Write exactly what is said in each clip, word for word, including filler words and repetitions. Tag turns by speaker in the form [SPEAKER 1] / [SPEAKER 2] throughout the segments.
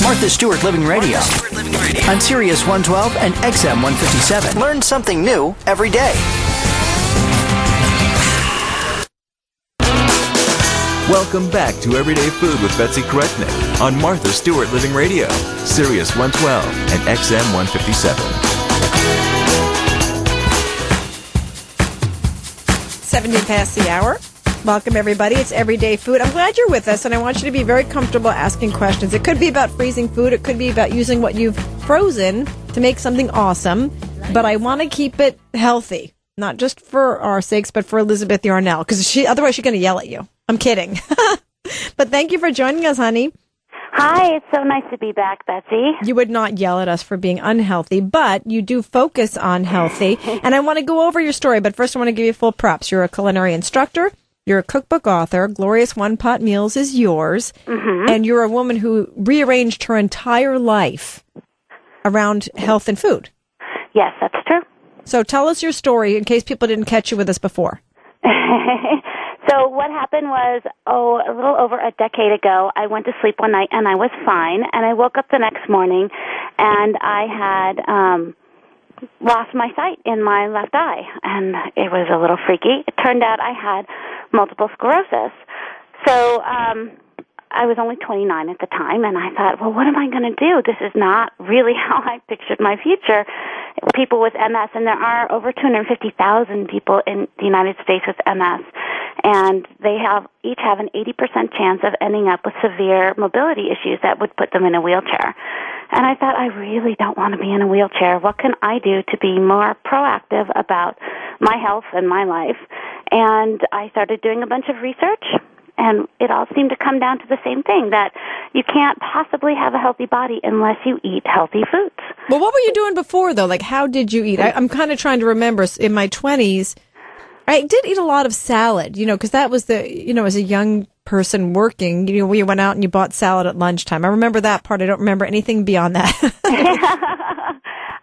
[SPEAKER 1] Martha Stewart Living Radio. On Sirius one twelve and X M one fifty-seven. Learn something new every day.
[SPEAKER 2] Welcome back to Everyday Food with Betsy Koretnick on Martha Stewart Living Radio, Sirius one twelve and X M one fifty-seven.
[SPEAKER 3] seventeen past the hour. Welcome, everybody. It's Everyday Food. I'm glad you're with us, and I want you to be very comfortable asking questions. It could be about freezing food. It could be about using what you've frozen to make something awesome. But I want to keep it healthy, not just for our sakes, but for Elizabeth Yarnell, because she otherwise she's going to yell at you. I'm kidding. But thank you for joining us, honey.
[SPEAKER 4] Hi, it's so nice to be back, Betsy.
[SPEAKER 3] You would not yell at us for being unhealthy, but you do focus on healthy. And I want to go over your story, but first I want to give you full props. You're a culinary instructor. You're a cookbook author. Glorious One Pot Meals is yours. Mm-hmm. And you're a woman who rearranged her entire life around health and food.
[SPEAKER 4] Yes, that's true.
[SPEAKER 3] So tell us your story in case people didn't catch you with us before.
[SPEAKER 4] So what happened was, oh, a little over a decade ago, I went to sleep one night and I was fine. And I woke up the next morning and I had um, lost my sight in my left eye. And it was a little freaky. It turned out I had multiple sclerosis. So um, I was only twenty-nine at the time, and I thought, well, what am I going to do? This is not really how I pictured my future. People with M S, and there are over two hundred fifty thousand people in the United States with M S, and they have each have an eighty percent chance of ending up with severe mobility issues that would put them in a wheelchair. And I thought, I really don't want to be in a wheelchair. What can I do to be more proactive about my health and my life? And I started doing a bunch of research, and it all seemed to come down to the same thing, that you can't possibly have a healthy body unless you eat healthy foods.
[SPEAKER 3] Well, what were you doing before, though? Like, how did you eat? I, I'm kind of trying to remember. In my twenties, I did eat a lot of salad, you know, because that was the, you know, as a young person working, you know, we went out and you bought salad at lunchtime. I remember that part. I don't remember anything beyond that.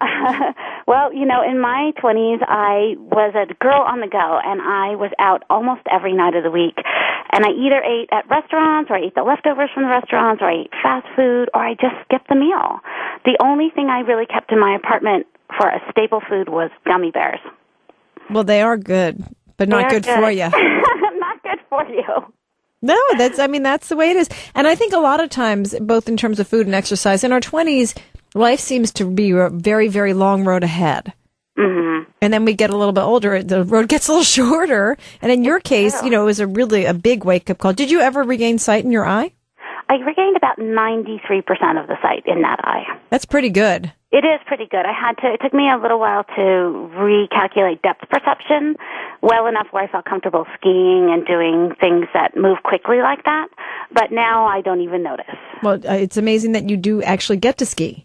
[SPEAKER 4] Well, you know, in my twenties, I was a girl on the go, and I was out almost every night of the week. And I either ate at restaurants, or I ate the leftovers from the restaurants, or I ate fast food, or I just skipped the meal. The only thing I really kept in my apartment for a staple food was gummy bears. Well,
[SPEAKER 3] they are good, but not good, good for you.
[SPEAKER 4] Not good for you.
[SPEAKER 3] No, that's, I mean, that's the way it is. And I think a lot of times, both in terms of food and exercise, in our twenties, life seems to be a very, very long road ahead. Mm-hmm. And then we get a little bit older, the road gets a little shorter. And in your case, you know, it was a really a big wake-up call. Did you ever regain sight in your eye?
[SPEAKER 4] I regained about ninety-three percent of the sight in that eye.
[SPEAKER 3] That's pretty good.
[SPEAKER 4] It is pretty good. I had to, it took me a little while to recalculate depth perception well enough where I felt comfortable skiing and doing things that move quickly like that. But now I don't even notice.
[SPEAKER 3] Well, uh, it's amazing that you do actually get to ski.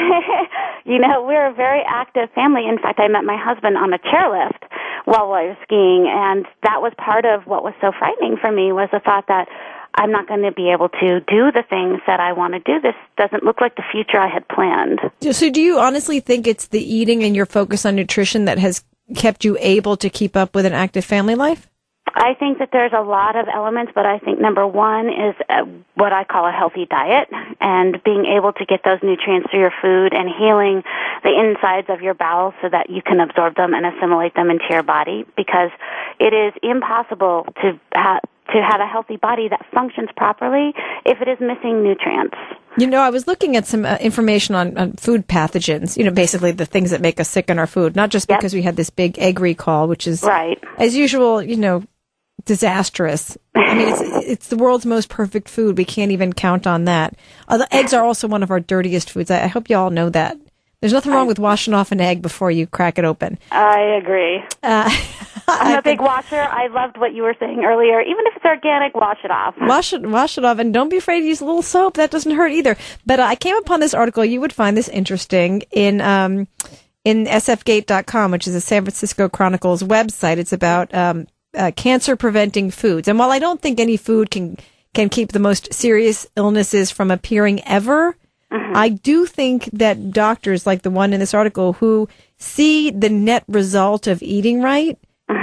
[SPEAKER 4] You know, we're a very active family. In fact, I met my husband on a chairlift while I was skiing, and that was part of what was so frightening for me, was the thought that I'm not going to be able to do the things that I want to do. This doesn't look like the future I had planned.
[SPEAKER 3] So do you honestly think it's the eating and your focus on nutrition that has kept you able to keep up with an active family life?
[SPEAKER 4] I think that there's a lot of elements, but I think number one is uh, what I call a healthy diet, and being able to get those nutrients through your food and healing the insides of your bowels so that you can absorb them and assimilate them into your body, because it is impossible to ha- to have a healthy body that functions properly if it is missing nutrients.
[SPEAKER 3] You know, I was looking at some uh, information on, on food pathogens, you know, basically the things that make us sick in our food, not just because yep. we had this big egg recall, which is,
[SPEAKER 4] right.
[SPEAKER 3] as usual, you know, disastrous. I mean, it's it's the world's most perfect food. We can't even count on that. Uh, the eggs are also one of our dirtiest foods. I, I hope you all know that. There's nothing wrong with washing off an egg before you crack it open.
[SPEAKER 4] I agree. Uh, I'm a big washer. I loved what you were saying earlier. Even if it's organic, wash it off.
[SPEAKER 3] Wash it, wash it off, and don't be afraid to use a little soap. That doesn't hurt either. But uh, I came upon this article. You would find this interesting in um, in S F gate dot com, which is a San Francisco Chronicle's website. It's about um, uh, cancer-preventing foods. And while I don't think any food can can keep the most serious illnesses from appearing ever, mm-hmm. I do think that doctors, like the one in this article, who see the net result of eating right, mm-hmm.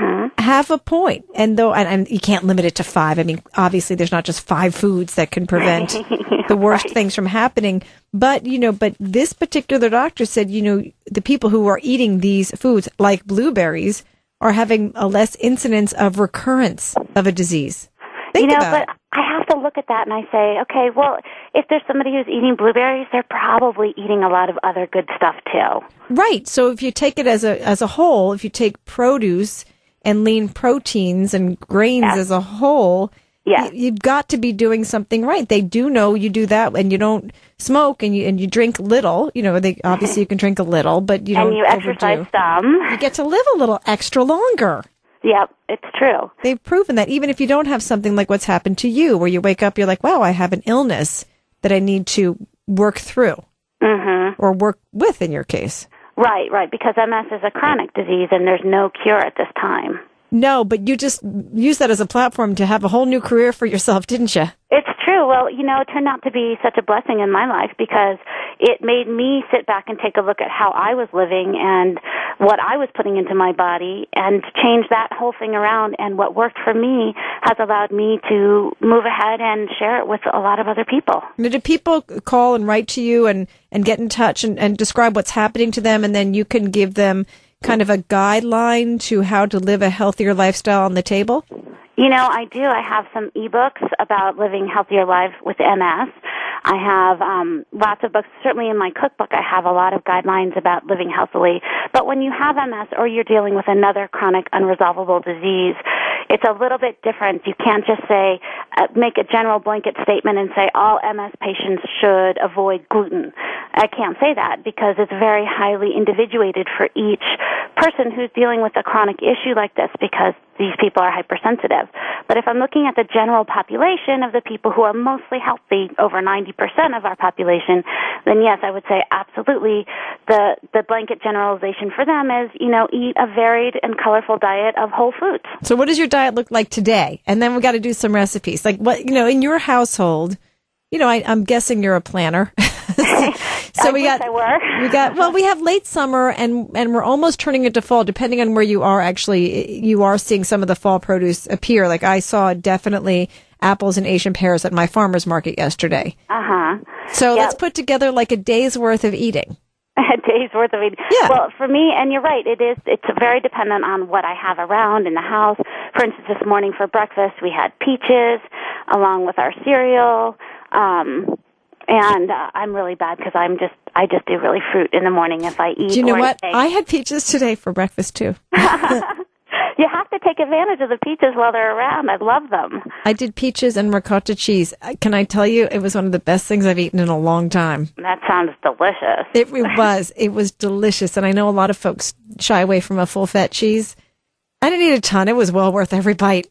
[SPEAKER 3] have a point. And though, and, and you can't limit it to five. I mean, obviously there's not just five foods that can prevent the worst
[SPEAKER 4] Right.
[SPEAKER 3] things from happening. But, you know, but this particular doctor said, you know, the people who are eating these foods, like blueberries, are having a less incidence of recurrence of a disease. Think
[SPEAKER 4] you know,
[SPEAKER 3] about
[SPEAKER 4] but I have to look at that and I say, okay, well, if there's somebody who's eating blueberries, they're probably eating a lot of other good stuff too.
[SPEAKER 3] Right. So if you take it as a as a whole, if you take produce and lean proteins and grains
[SPEAKER 4] Yes.
[SPEAKER 3] as a whole,
[SPEAKER 4] Yes.
[SPEAKER 3] y- you've got to be doing something right. They do know you do that, and you don't smoke, and you and you drink little. You know, they obviously you can drink a little, but you don't
[SPEAKER 4] And you exercise
[SPEAKER 3] overdo.
[SPEAKER 4] some.
[SPEAKER 3] You get to live a little extra longer.
[SPEAKER 4] Yep, it's true.
[SPEAKER 3] They've proven that even if you don't have something like what's happened to you, where you wake up, you're like, wow, I have an illness that I need to work through
[SPEAKER 4] Mm-hmm.
[SPEAKER 3] or work with in your case.
[SPEAKER 4] Right, right, because M S is a chronic disease and there's no cure at this time.
[SPEAKER 3] No, but you just use that as a platform to have a whole new career for yourself, didn't you?
[SPEAKER 4] It's true. Well, you know, it turned out to be such a blessing in my life because it made me sit back and take a look at how I was living and what I was putting into my body and change that whole thing around. And what worked for me has allowed me to move ahead and share it with a lot of other people.
[SPEAKER 3] Now, do people call and write to you and, and get in touch and, and describe what's happening to them, and then you can give them kind of a guideline to how to live a healthier lifestyle on the table?
[SPEAKER 4] You know, I do. I have some ebooks about living healthier lives with M S. I have um, lots of books. Certainly in my cookbook, I have a lot of guidelines about living healthily. But when you have M S or you're dealing with another chronic unresolvable disease, it's a little bit different. You can't just say, uh, make a general blanket statement and say all M S patients should avoid gluten. I can't say that because it's very highly individuated for each person who's dealing with a chronic issue like this because these people are hypersensitive. But if I'm looking at the general population of the people who are mostly healthy, over ninety percent of our population, then yes, I would say absolutely the, the blanket generalization for them is, you know, eat a varied and colorful diet of whole foods.
[SPEAKER 3] So what does your diet look like today? And then we got to do some recipes. Like what, you know, in your household, you know, I, I'm guessing you're a planner. So
[SPEAKER 4] I
[SPEAKER 3] we
[SPEAKER 4] wish
[SPEAKER 3] got,
[SPEAKER 4] I were.
[SPEAKER 3] we got, well, we have late summer and, and we're almost turning into fall, depending on where you are. Actually, you are seeing some of the fall produce appear. Like I saw definitely apples and Asian pears at my farmer's market yesterday.
[SPEAKER 4] Uh-huh.
[SPEAKER 3] So
[SPEAKER 4] Yep.
[SPEAKER 3] let's put together like a day's worth of eating.
[SPEAKER 4] A day's worth of eating.
[SPEAKER 3] Yeah.
[SPEAKER 4] Well, for me, and you're right, it is, it's very dependent on what I have around in the house. For instance, this morning for breakfast, we had peaches along with our cereal. Um, and uh, I'm really bad because I'm just, I just do really fruit in the morning if I eat.
[SPEAKER 3] Do you know
[SPEAKER 4] or
[SPEAKER 3] what?
[SPEAKER 4] I,
[SPEAKER 3] I had peaches today for breakfast too.
[SPEAKER 4] you have to take advantage of the peaches while they're around. I love them.
[SPEAKER 3] I did peaches and ricotta cheese. Can I tell you, it was one of the best things I've eaten in a long time.
[SPEAKER 4] That sounds delicious.
[SPEAKER 3] It, it was. It was delicious. And I know a lot of folks shy away from a full-fat cheese. I didn't eat a ton. It was well worth every bite.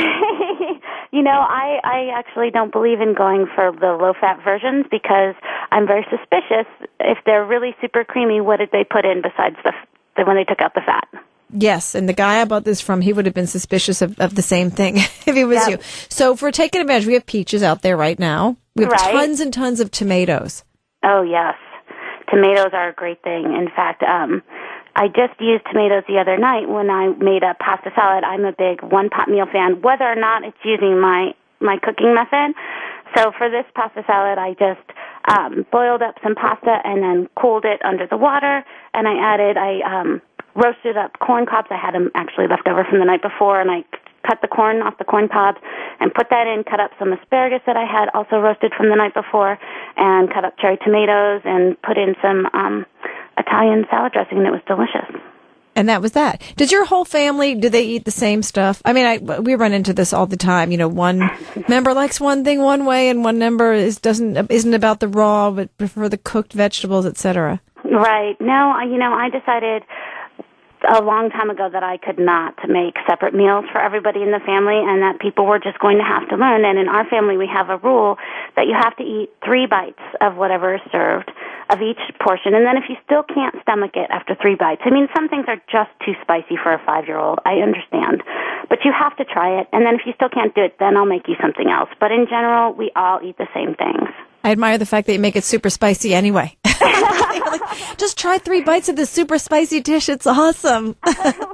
[SPEAKER 4] You know, I, I actually don't believe in going for the low-fat versions because I'm very suspicious. If they're really super creamy, what did they put in besides the, the when they took out the fat?
[SPEAKER 3] Yes, and the guy I bought this from, he would have been suspicious of, of the same thing if he was
[SPEAKER 4] Yep.
[SPEAKER 3] you. So if we're taking advantage, we have peaches out there right now. We have
[SPEAKER 4] Right.
[SPEAKER 3] tons and tons of tomatoes.
[SPEAKER 4] Oh, yes. Tomatoes are a great thing. In fact, um, I just used tomatoes the other night when I made a pasta salad. I'm a big one-pot meal fan, whether or not it's using my, my cooking method. So for this pasta salad, I just um, boiled up some pasta and then cooled it under the water, and I added, I um, roasted up corn cobs. I had them actually left over from the night before, and I cut the corn off the corn cobs and put that in, cut up some asparagus that I had also roasted from the night before, and cut up cherry tomatoes and put in some um, Italian salad dressing, and it was delicious.
[SPEAKER 3] And that was that. Does your whole family, do they eat the same stuff? I mean, I, we run into this all the time. You know, one member likes one thing one way and one member is, doesn't, isn't about the raw, but prefer the cooked vegetables, et cetera.
[SPEAKER 4] Right. No, I- you know, I decided a long time ago that I could not make separate meals for everybody in the family and that people were just going to have to learn. And in our family, we have a rule that you have to eat three bites of whatever is served of each portion. And then if you still can't stomach it after three bites, I mean, some things are just too spicy for a five-year-old. I understand. But you have to try it. And then if you still can't do it, then I'll make you something else. But in general, we all eat the same things.
[SPEAKER 3] I admire the fact that you make it super spicy anyway. Like, just try three bites of this super spicy dish. It's awesome.
[SPEAKER 4] Well,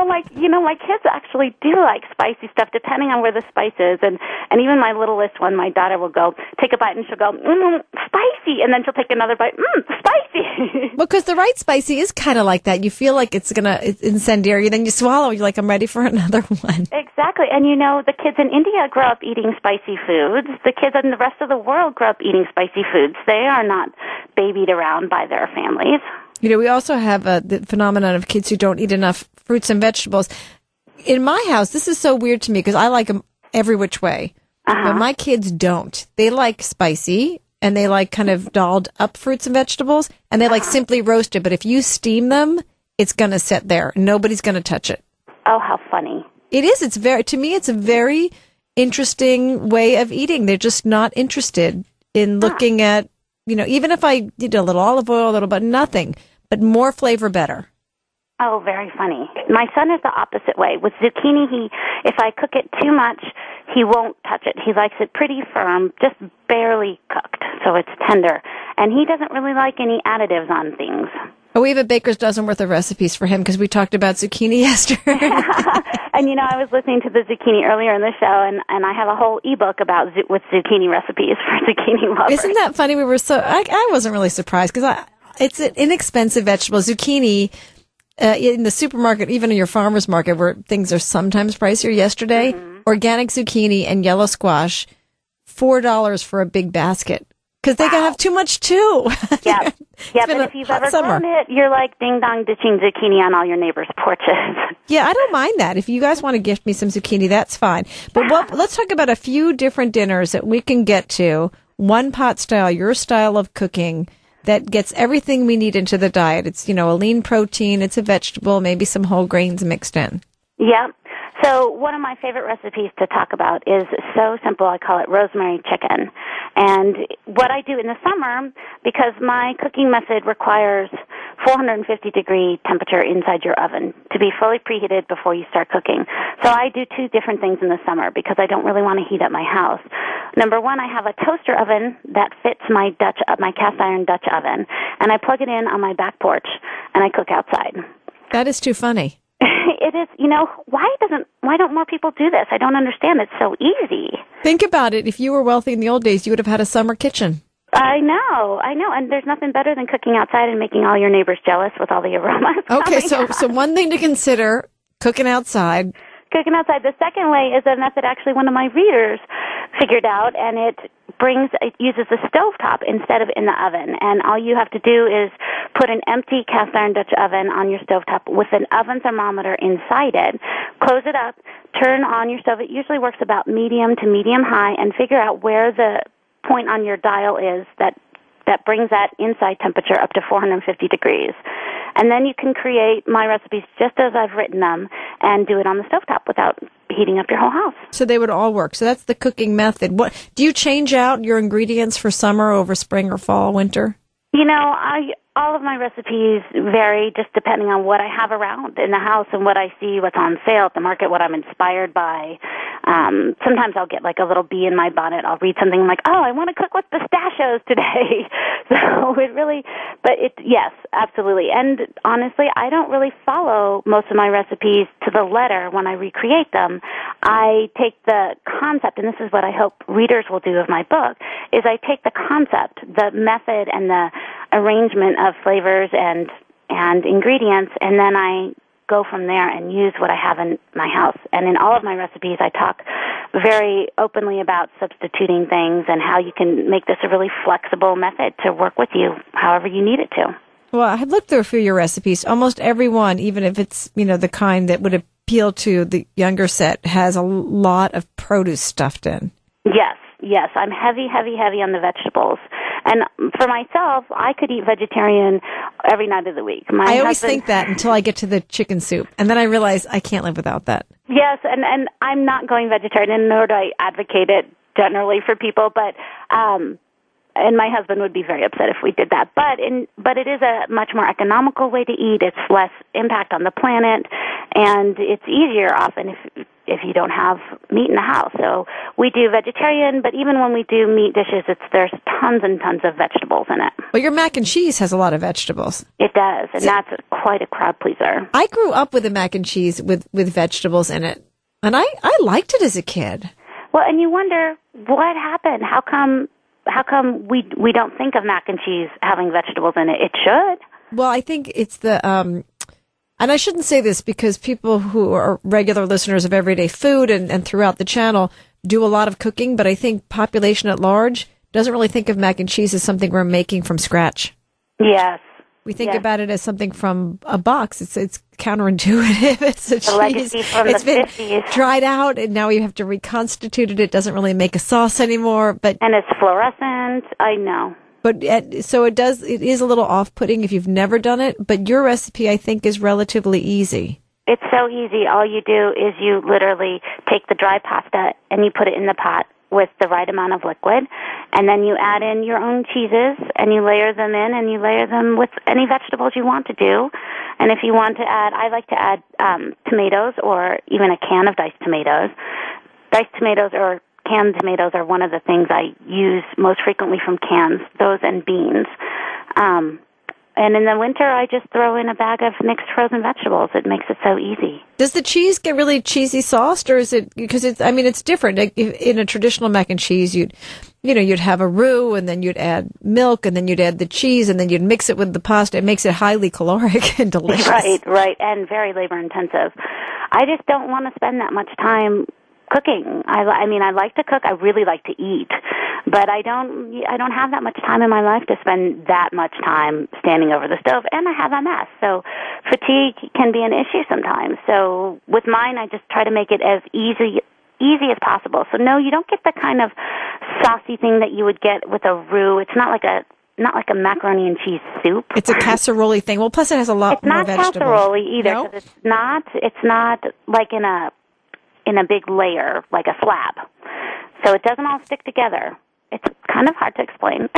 [SPEAKER 4] like, you know, my kids actually do like spicy stuff, depending on where the spice is. And, and even my littlest one, my daughter will go, take a bite, and she'll go, mmm, spicy. And then she'll take another bite, mmm, spicy.
[SPEAKER 3] Well, because the right spicy is kind of like that. You feel like it's going to it's incendiary, then you swallow, you're like, I'm ready for another one.
[SPEAKER 4] Exactly. And, you know, the kids in India grow up eating spicy foods. The kids in the rest of the world grow up eating spicy foods. They are not babied around by their families.
[SPEAKER 3] You know, we also have uh, the phenomenon of kids who don't eat enough fruits and vegetables. In my house, this is so weird to me because I like them every which way. Uh-huh. But my kids don't. They like spicy, and they like kind of dolled up fruits and vegetables, and they uh-huh. like simply roasted. But if you steam them, it's going to sit there. Nobody's going to touch it.
[SPEAKER 4] Oh, how funny.
[SPEAKER 3] It is. It's very, to me, it's a very interesting way of eating. They're just not interested in looking huh. at, you know, even if I did a little olive oil, a little, but nothing, but more flavor better.
[SPEAKER 4] Oh, very funny. My son is the opposite way. With zucchini, he, if I cook it too much, he won't touch it. He likes it pretty firm, just barely cooked, so it's tender. And he doesn't really like any additives on things.
[SPEAKER 3] Oh, we have a baker's dozen worth of recipes for him because we talked about zucchini yesterday.
[SPEAKER 4] And, you know, I was listening to the zucchini earlier in the show, and, and I have a whole ebook about zu- with zucchini recipes for zucchini lovers.
[SPEAKER 3] Isn't that funny? We were so, I, I wasn't really surprised because I, it's an inexpensive vegetable. Zucchini, uh, in the supermarket, even in your farmer's market where things are sometimes pricier, yesterday, mm-hmm. organic zucchini and yellow squash, four dollars for a big basket. Because they wow. can have too much, too.
[SPEAKER 4] Yeah, yeah. But if you've ever
[SPEAKER 3] summer.
[SPEAKER 4] grown it, you're like ding-dong ditching zucchini on all your neighbors' porches.
[SPEAKER 3] Yeah, I don't mind that. If you guys want to gift me some zucchini, that's fine. But what, let's talk about a few different dinners that we can get to. One pot style, your style of cooking, that gets everything we need into the diet. It's, you know, a lean protein, it's a vegetable, maybe some whole grains mixed in.
[SPEAKER 4] Yeah. So one of my favorite recipes to talk about is so simple. I call it rosemary chicken. And what I do in the summer, because my cooking method requires four hundred fifty degree temperature inside your oven to be fully preheated before you start cooking. So I do two different things in the summer because I don't really want to heat up my house. Number one, I have a toaster oven that fits my Dutch, my cast iron Dutch oven, and I plug it in on my back porch, and I cook outside.
[SPEAKER 3] That is too funny.
[SPEAKER 4] It is, you know, why doesn't, why don't more people do this? I don't understand. It's so easy.
[SPEAKER 3] Think about it. If you were wealthy in the old days, you would have had a summer kitchen.
[SPEAKER 4] I know, I know. And there's nothing better than cooking outside and making all your neighbors jealous with all the aromas.
[SPEAKER 3] Okay, so, so one thing to consider, cooking outside.
[SPEAKER 4] Cooking outside. The second way is a method actually one of my readers figured out, and it brings, it uses the stovetop instead of in the oven. And all you have to do is put an empty cast iron Dutch oven on your stovetop with an oven thermometer inside it. Close it up, turn on your stove. It usually works about medium to medium high, and figure out where the point on your dial is that that brings that inside temperature up to four hundred fifty degrees. And then you can create my recipes just as I've written them and do it on the stovetop without heating up your whole house.
[SPEAKER 3] So they would all work. So that's the cooking method. What do you change out your ingredients for summer over spring or fall, winter?
[SPEAKER 4] You know, I all of my recipes vary just depending on what I have around in the house and what I see, what's on sale at the market, what I'm inspired by. Um, sometimes I'll get like a little bee in my bonnet. I'll read something like, oh, I want to cook with pistachios today. So it really, but it, yes, absolutely. And honestly, I don't really follow most of my recipes to the letter when I recreate them. I take the concept, and this is what I hope readers will do of my book, is I take the concept, the method, and the arrangement of flavors and and ingredients, and then I go from there and use what I have in my house. And in all of my recipes, I talk very openly about substituting things and how you can make this a really flexible method to work with you however you need it to.
[SPEAKER 3] Well, I've looked through a few of your recipes. Almost every one, even if it's, you know, the kind that would appeal to the younger set, has a lot of produce stuffed in.
[SPEAKER 4] Yes. Yes, I'm heavy, heavy, heavy on the vegetables. And for myself, I could eat vegetarian every night of the week. My
[SPEAKER 3] I always
[SPEAKER 4] husband,
[SPEAKER 3] think that until I get to the chicken soup. And then I realize I can't live without that.
[SPEAKER 4] Yes, and, and I'm not going vegetarian, nor do I advocate it generally for people, but um and my husband would be very upset if we did that. But in but it is a much more economical way to eat. It's less impact on the planet, and it's easier often if if you don't have meat in the house. So we do vegetarian, but even when we do meat dishes, it's there's tons and tons of vegetables in it.
[SPEAKER 3] Well, your mac and cheese has a lot of vegetables.
[SPEAKER 4] It does, and that's quite a crowd pleaser.
[SPEAKER 3] I grew up with a mac and cheese with, with vegetables in it, and I, I liked it as a kid.
[SPEAKER 4] Well, and you wonder what happened. How come how come we we don't think of mac and cheese having vegetables in it? It should.
[SPEAKER 3] Well, I think it's the um and I shouldn't say this because people who are regular listeners of Everyday Food and, and throughout the channel do a lot of cooking, but I think population at large doesn't really think of mac and cheese as something we're making from scratch.
[SPEAKER 4] Yes.
[SPEAKER 3] We think
[SPEAKER 4] yes.
[SPEAKER 3] about it as something from a box. It's it's counterintuitive. It's a
[SPEAKER 4] the
[SPEAKER 3] cheese.
[SPEAKER 4] legacy from
[SPEAKER 3] it's
[SPEAKER 4] the
[SPEAKER 3] been
[SPEAKER 4] fifties.
[SPEAKER 3] Dried out, and now you have to reconstitute it. It doesn't really make a sauce anymore. But
[SPEAKER 4] and it's fluorescent. I know.
[SPEAKER 3] But at, so it does. It is a little off-putting if you've never done it. But your recipe, I think, is relatively easy.
[SPEAKER 4] It's so easy. All you do is you literally take the dry pasta and you put it in the pot with the right amount of liquid, and then you add in your own cheeses and you layer them in, and you layer them with any vegetables you want to do. And if you want to add, I like to add um, tomatoes or even a can of diced tomatoes. Diced tomatoes or canned tomatoes are one of the things I use most frequently from cans, those and beans. Um, and in the winter, I just throw in a bag of mixed frozen vegetables. It makes it so easy.
[SPEAKER 3] Does the cheese get really cheesy sauced, or is it, because it's, I mean, it's different. Like, in a traditional mac and cheese, you'd, you know, you'd have a roux, and then you'd add milk, and then you'd add the cheese, and then you'd mix it with the pasta. It makes it highly caloric and delicious.
[SPEAKER 4] Right, right, and very labor intensive. I just don't want to spend that much time cooking. I, I mean, I like to cook. I really like to eat, but I don't. I don't have that much time in my life to spend that much time standing over the stove, and I have M S, so fatigue can be an issue sometimes. So with mine, I just try to make it as easy easy as possible. So no, you don't get the kind of saucy thing that you would get with a roux. It's not like a not like a macaroni and cheese soup.
[SPEAKER 3] It's a casserole thing. Well, plus it has a lot
[SPEAKER 4] it's
[SPEAKER 3] more
[SPEAKER 4] not
[SPEAKER 3] vegetables.
[SPEAKER 4] casserole either,
[SPEAKER 3] No?
[SPEAKER 4] because it's not. It's not like in a in a big layer, like a slab. So it doesn't all stick together. It's kind of hard to explain.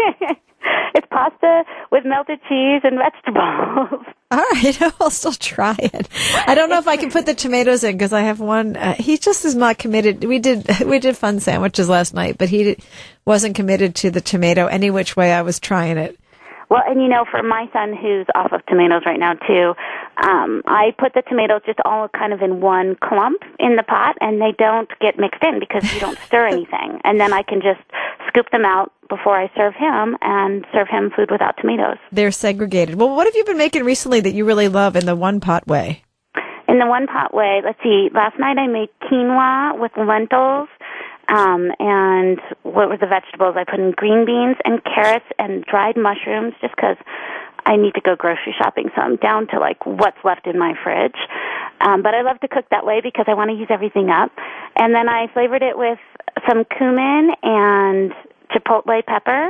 [SPEAKER 4] It's pasta with melted cheese and vegetables.
[SPEAKER 3] All right, I'll still try it. I don't know if I can put the tomatoes in because I have one. Uh, he just is not committed. We did we did fun sandwiches last night, but he did, wasn't committed to the tomato any which way I was trying it.
[SPEAKER 4] Well, and you know, for my son who's off of tomatoes right now too, um, I put the tomatoes just all kind of in one clump in the pot, and they don't get mixed in because you don't stir anything. And then I can just scoop them out before I serve him and serve him food without tomatoes.
[SPEAKER 3] They're segregated. Well, what have you been making recently that you really love in the one-pot way?
[SPEAKER 4] In the one-pot way, let's see, last night I made quinoa with lentils. Um, and what were the vegetables? I put in green beans and carrots and dried mushrooms just because I need to go grocery shopping, so I'm down to, like, what's left in my fridge. Um, but I love to cook that way because I want to use everything up. And then I flavored it with some cumin and chipotle pepper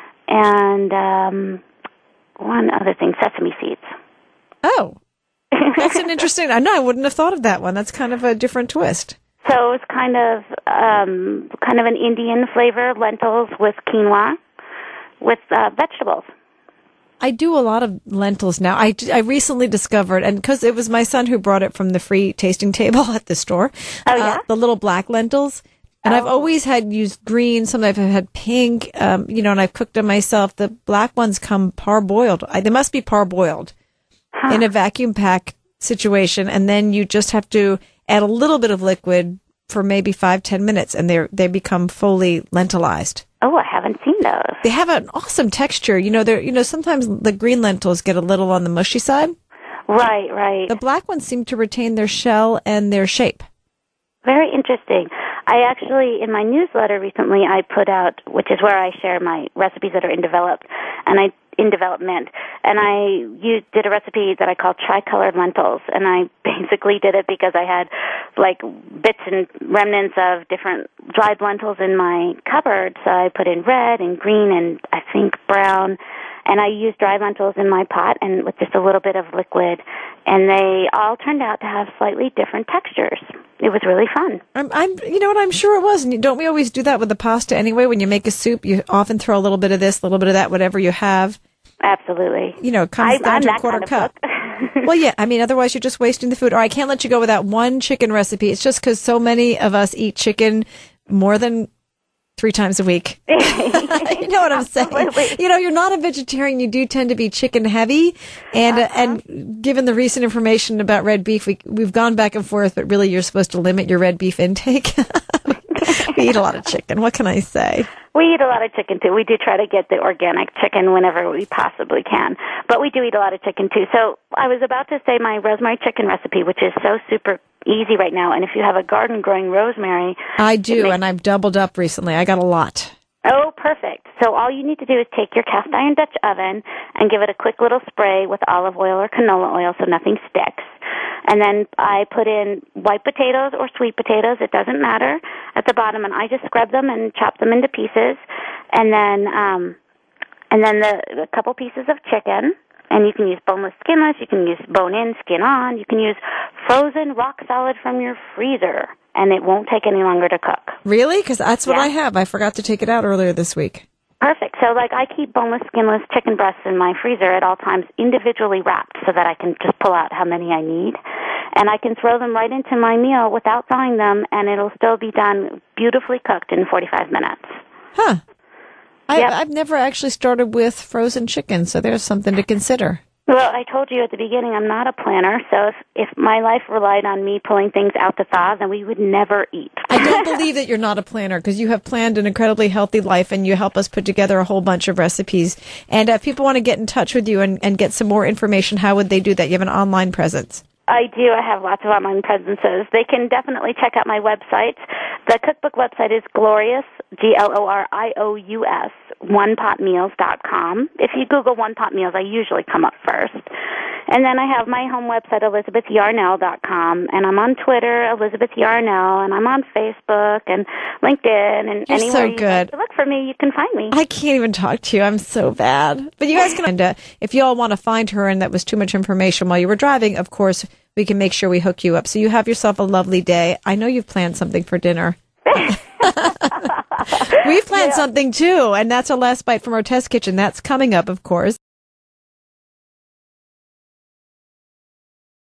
[SPEAKER 4] and um, one other thing, sesame seeds.
[SPEAKER 3] Oh, that's an interesting... I know, I wouldn't have thought of that one. That's kind of a different twist.
[SPEAKER 4] So it's kind of um, kind of an Indian flavor, lentils with quinoa, with uh, vegetables.
[SPEAKER 3] I do a lot of lentils now. I, I recently discovered, and because it was my son who brought it from the free tasting table at the store,
[SPEAKER 4] oh, yeah?
[SPEAKER 3] uh, the little black lentils. And oh. I've always had used green. Sometimes I've had pink, um, you know, and I've cooked them myself. The black ones come parboiled. I, they must be parboiled huh. in a vacuum pack situation, and then you just have to add a little bit of liquid for maybe five, ten minutes, and they they become fully lentilized.
[SPEAKER 4] Oh, I haven't seen those.
[SPEAKER 3] They have an awesome texture. You know, they're you know sometimes the green lentils get a little on the mushy side.
[SPEAKER 4] Right, right.
[SPEAKER 3] The black ones seem to retain their shell and their shape.
[SPEAKER 4] Very interesting. I actually, in my newsletter recently, I put out, which is where I share my recipes that are in develop, and I in development, and I you did a recipe that I called tricolored lentils, and I basically did it because I had like bits and remnants of different dried lentils in my cupboard, so I put in red and green and I think brown, and I used dried lentils in my pot and with just a little bit of liquid, and they all turned out to have slightly different textures. It was really fun.
[SPEAKER 3] I'm, I'm, you know what, I'm sure it was. And don't we always do that with the pasta anyway? When you make a soup, you often throw a little bit of this, a little bit of that, whatever you have.
[SPEAKER 4] Absolutely.
[SPEAKER 3] You know, it comes
[SPEAKER 4] I,
[SPEAKER 3] down
[SPEAKER 4] I'm
[SPEAKER 3] to a
[SPEAKER 4] that
[SPEAKER 3] quarter
[SPEAKER 4] kind of
[SPEAKER 3] cup.
[SPEAKER 4] cook.
[SPEAKER 3] Well, yeah. I mean, otherwise you're just wasting the food. Or I can't let you go without one chicken recipe. It's just because so many of us eat chicken more than three times a week. You know what I'm saying?
[SPEAKER 4] Absolutely.
[SPEAKER 3] You know, you're not a vegetarian. You do tend to be chicken heavy. And uh, and given the recent information about red beef, we, we've gone back and forth, but really you're supposed to limit your red beef intake. We eat a lot of chicken. What can I say?
[SPEAKER 4] We eat a lot of chicken, too. We do try to get the organic chicken whenever we possibly can. But we do eat a lot of chicken, too. So I was about to say my rosemary chicken recipe, which is so super easy right now. And if you have a garden growing rosemary...
[SPEAKER 3] I do,
[SPEAKER 4] makes-
[SPEAKER 3] and I've doubled up recently. I got a lot.
[SPEAKER 4] Oh, perfect. So all you need to do is take your cast iron Dutch oven and give it a quick little spray with olive oil or canola oil so nothing sticks. And then I put in white potatoes or sweet potatoes, it doesn't matter, at the bottom, and I just scrub them and chop them into pieces. And then um, and then the a couple pieces of chicken, and you can use boneless, skinless, you can use bone-in, skin-on, you can use frozen rock solid from your freezer, and it won't take any longer to cook.
[SPEAKER 3] Really? Because that's what
[SPEAKER 4] Yeah.
[SPEAKER 3] I have. I forgot to take it out earlier this week.
[SPEAKER 4] Perfect. So, like, I keep boneless, skinless chicken breasts in my freezer at all times, individually wrapped, so that I can just pull out how many I need. And I can throw them right into my meal without thawing them, and it'll still be done beautifully cooked in forty-five minutes.
[SPEAKER 3] Huh. I,
[SPEAKER 4] Yep.
[SPEAKER 3] I've never actually started with frozen chicken, so there's something to consider.
[SPEAKER 4] Well, I told you at the beginning I'm not a planner, so if, if my life relied on me pulling things out to thaw, then we would never eat.
[SPEAKER 3] I don't believe that you're not a planner because you have planned an incredibly healthy life and you help us put together a whole bunch of recipes. And if people want to get in touch with you and, and get some more information, how would they do that? You have an online presence.
[SPEAKER 4] I do. I have lots of online presences. They can definitely check out my website. The cookbook website is glorious, G L O R I O U S, one pot meals dot com. If you Google One Pot Meals, I usually come up first. And then I have my home website, elizabeth yarnell dot com, and I'm on Twitter, Elizabeth Yarnell, and I'm on Facebook and LinkedIn, and
[SPEAKER 3] You're
[SPEAKER 4] anywhere
[SPEAKER 3] so
[SPEAKER 4] you
[SPEAKER 3] good.
[SPEAKER 4] like to look for me, you can find me.
[SPEAKER 3] I can't even talk to you. I'm so bad. But you guys can, and, uh, if you all want to find her and that was too much information while you were driving, of course, we can make sure we hook you up. So you have yourself a lovely day. I know you've planned something for dinner. We've planned
[SPEAKER 4] Yeah.
[SPEAKER 3] something too, and that's our last bite from our test kitchen. That's coming up, of course.